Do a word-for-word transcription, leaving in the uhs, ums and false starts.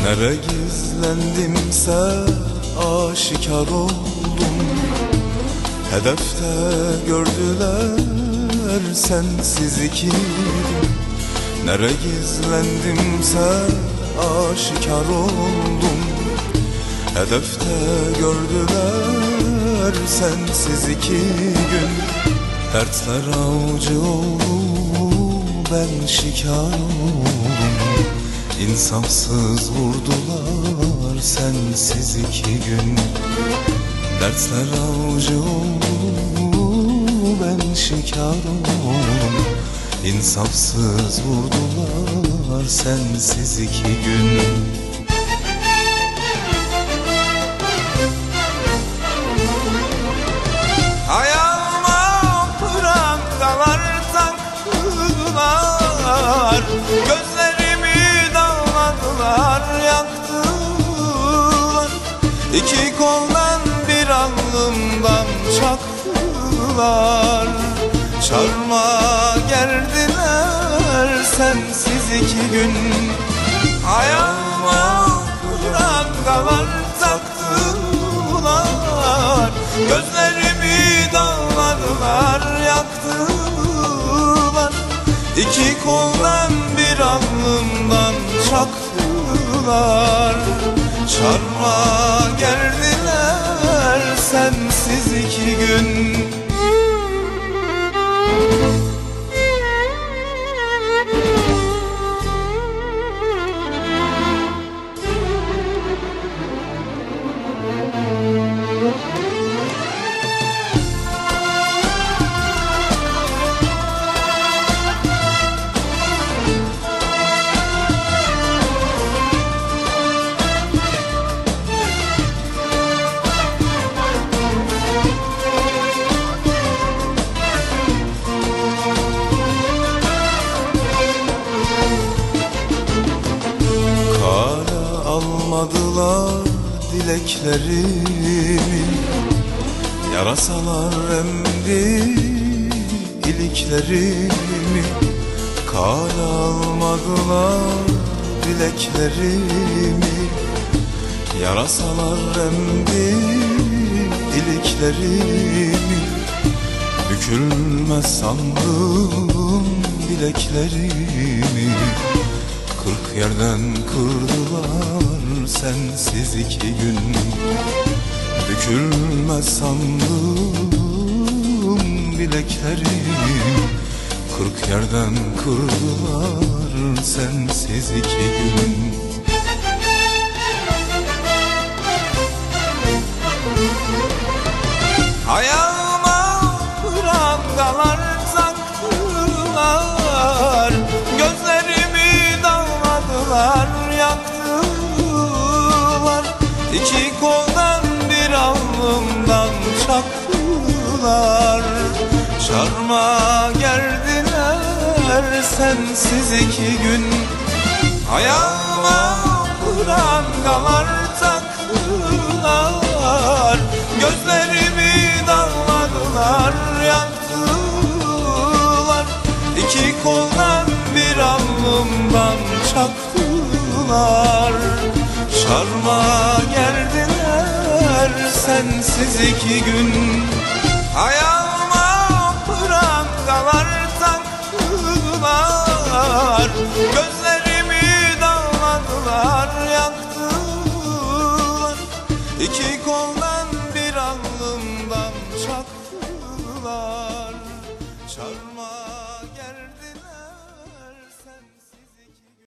Nere gizlendimse aşikar oldum. Hedefte gördüler sensiz ikiydim. Nere gizlendimse aşikar oldum. Hedefte gördüler sensiz iki gün. Dertler avcı oldu, ben şikar oldum. İnsafsız vurdular sensiz iki gün. Dertler avcı oldu, ben şikar oldum. İnsafsız vurdular sensiz iki gün. Ayağıma prangalar taktılar, gözlerimi dağladılar, yaktılar. İki koldan bir alnımdan çaktılar. Çarmıha gerdiler sensiz iki gün. Ayağıma prangalar taktılar, gözlerimi dağladılar, yaktılar. İki koldan bir alnımdan çaktılar. Çarmıha gerdiler sensiz iki gün. Almadılar dileklerimi, yarasalar emdi iliklerimi. Kale almadılar dileklerimi, yarasalar emdi iliklerimi. Bükülmez sandım bileklerimi, kırk yerden kırdılar sensiz iki gün. Bükülmez sandım bileklerimi, kırk yerden kırdılar sensiz iki gün. Ayağıma prangalar taktılar, gözlerimi dağladılar, yaktılar. İki koldan bir alnımdan çaktılar. Çarmıha gerdiler sensiz iki gün. Ayağıma prangalar taktılar, gözlerimi dağladılar, yaktılar. İki koldan bir alnımdan çaktılar. Çarmıha gerdiler sensiz iki gün. Ayağıma prangalar taktılar, gözlerimi dağladılar, yaktılar. İki koldan bir alnımdan çaktılar. Çarmıha gerdiler.